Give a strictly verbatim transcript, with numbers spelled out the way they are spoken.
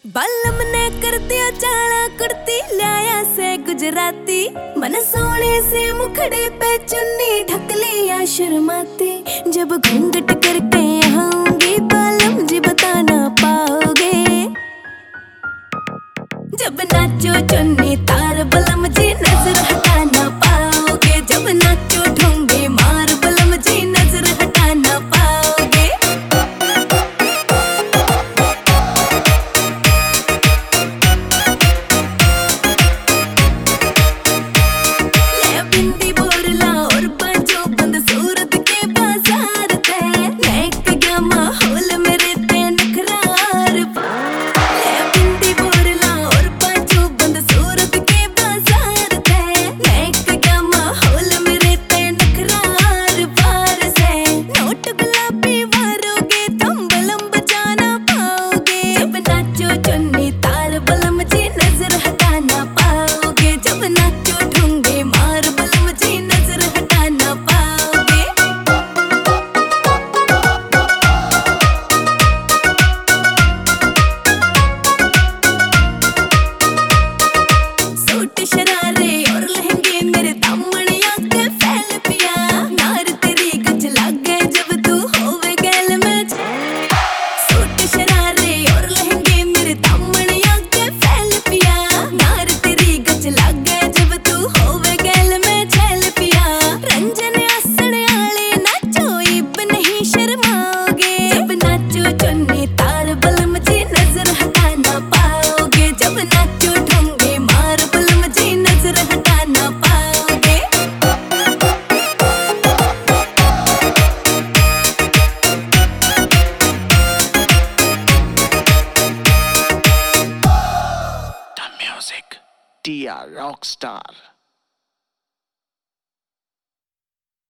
बालम ने कर दिया चाला कुर्ती लाया से गुजराती मन सोने से मुखड़े पे चुन्नी ढक लिया शर्माती जब घूंघट करके आऊंगी बालम जी बता ना पाओगे जब नाचो चुन्नी तार बलम जी नजर हटा ना पाओगे जब नाचो ढोंगे मार बलम जी नजर हटा ना पाओगे ले बिंदी बोरला और बाजो बंद सूरत के बाजार थे नेक गया माहौल मेरे ते नखरार ले बिंदी बोरला और बाजो बंद सूरत के बाजार थे नेक गया माहौल मेरे ते नखरार पार से नोट गुलाबी वारोगे तुम बलम बजाना पाओगे जब नाचो चुन्नी तार बलम जी नजर हटा ना पाओगे जब नाचो ढूंगे मार बलम जी नजर हटा ना पाओगे सूट शरारे और लहंगे मेरे दामनिया के फैल पिया नार तेरी गज लग गए जब तू होवे गैल में सूट शरारे और लहंगे मेरे दामनिया के फैल पिया नार तेरी गज लग गए जब तू होवे गैल में झैल पिया रंजन आसने आले नाचो इब नहीं शर्माओगे जब नाचो चुन्नी तार बलम जी नजर हटा ना पाओगे जब नाचो ढोंगे मार बलम जी नजर हटा ना पाओगे The music, Tia Rockstar.